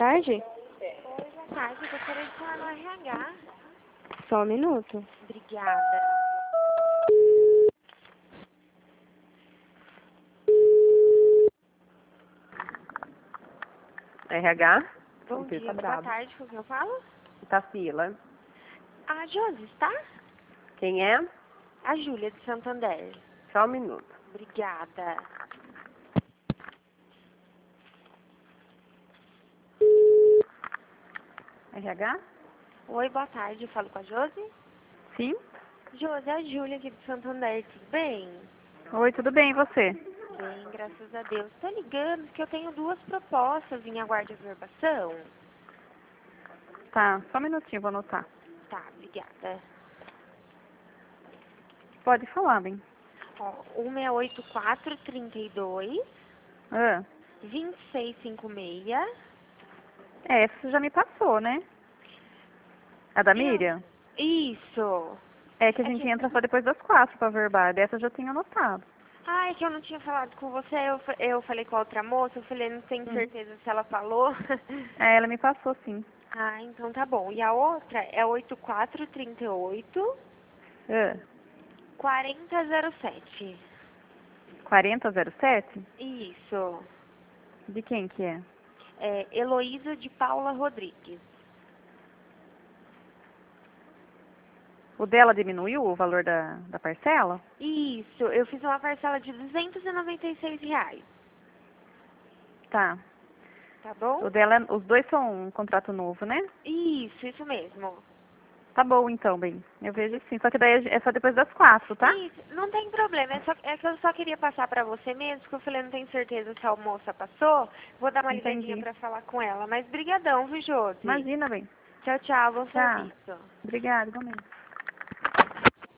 tarde. Oi, boa tarde. Eu gostaria de falar no RH. Só um minuto. Obrigada. RH? Bom Vampiro dia, tá boa brabo. tarde. Com quem eu falo? Itafila. A Josi, está? Quem é? A Júlia, de Santander. Só um minuto. Obrigada. RH? Oi, boa tarde. Eu falo com a Josi? Sim. Josi, é a Júlia aqui de Santander. Tudo bem? Oi, tudo bem, e você? Bem, graças a Deus. Tô ligando porque eu tenho 2 propostas em aguarde de averbação. Tá, só um minutinho, vou anotar. Tá, obrigada. Pode falar, bem. Ó, uma é 8432 Ah, 2656. essa você já me passou, né? A da Miriam? Isso. É que a É gente que, entra só depois das 4 pra verbar. Dessa eu já tenho anotado. é que eu não tinha falado com você, eu falei com a outra moça, eu falei, não tenho Uhum. certeza se ela falou. É, ela me passou, sim. Então tá bom. E a outra é 8438 Ah, 4007. 4007? Isso. De quem que é? É Heloísa de Paula Rodrigues. O dela diminuiu o valor da parcela? Isso, eu fiz uma parcela de R$ 296, Tá. tá bom? O dela, os dois são um contrato novo, né? Isso mesmo. Tá bom, então, bem. Eu vejo sim. Só que daí é só depois das 4, tá? Isso, não tem problema, é que eu só queria passar pra você mesmo, porque eu falei, não tenho certeza se a moça passou, vou dar uma ligadinha Entendi. pra falar com ela, mas brigadão, viu, Josi? Imagina, bem. Tchau, tchau, bom Tá. serviço. Obrigada, igualmente.